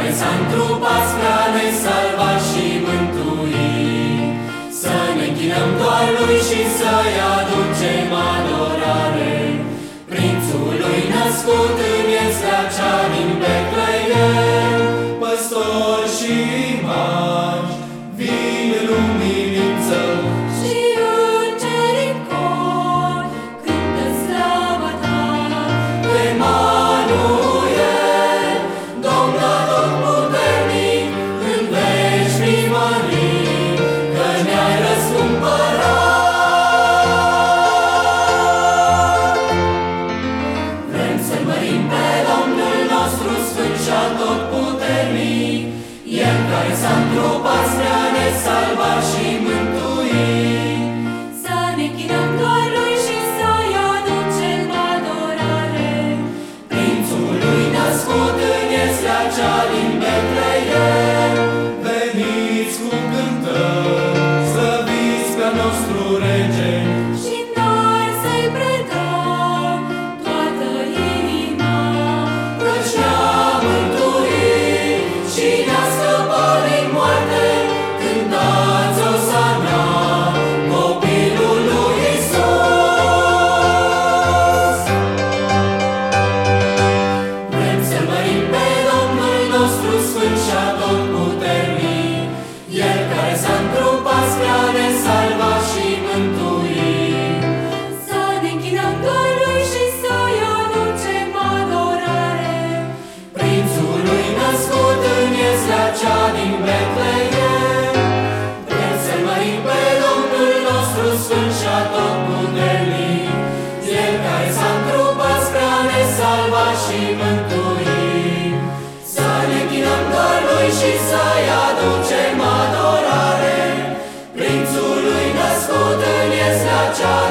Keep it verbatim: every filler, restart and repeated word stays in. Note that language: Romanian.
care s-a întrupat spre a ne salva și mântui. Să ne închinăm doar Lui și să-i aducem adorare. Prințului născut în ieslea cea din Betleem, păstori și magi vin în umilință și îngerii în cor cântă slava ta. Emanuel, Domn atotputernic, în veci fii mărit, că ne-ai răscumpărat. Vrem să-L mărim pe Domnul nostru sfânt și atotputernic, El care s-a întrupat spre a ne salva și mântui. Să ne închinăm doar Lui și să-i aducem adorare. Prințului născut în ieslea cea din Betleem, veniți cu cântări, slăviți pe-al nostru Rege. Și noi să-i predăm toată inima, Căci ne-a mântuit și ne-a scăpat din moarte. Cântați Osana, copilul lui Iisus. Vrem să-L mărim pe Domnul nostru sfânt și atotputernic, El care s-a întrupat spre a ne salva și mântui. să ne închinăm doar Lui și să-i aducem adorare. Prințului născut în ieslea cea din Betleem, vrem să-L mărim pe Domnul nostru sfânt și atotputernic, El care s-a întrupat spre a ne salva și mântui. Să ne închinăm doar Lui și să-i aducem adorare. Prințului născut în ieslea cea